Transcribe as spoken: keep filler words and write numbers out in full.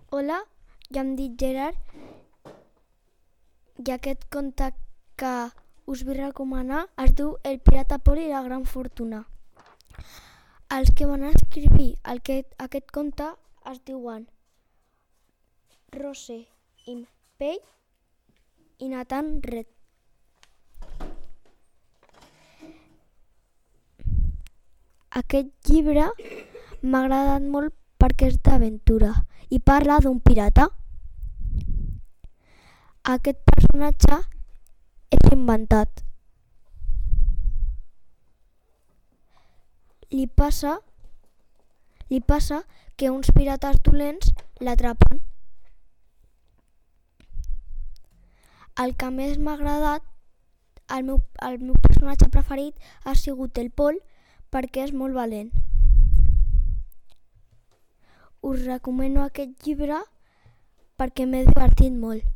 Hola, ja em dic Gerard i aquest conte que us vull recomanar es diu El pirata Pol i la gran fortuna. Els que van escriure aquest, aquest conte es diuen Rose Impey i Nathan Red. Aquest llibre m'ha agradat molt perquè és d'aventura i parla d'un pirata. Aquest personatge és inventat. Li passa, li passa que uns pirates dolents l'atrapen. El que més m'ha agradat, el meu, el meu personatge preferit ha sigut el Pol perquè és molt valent. Us recomano aquest llibre perquè m'he divertit molt.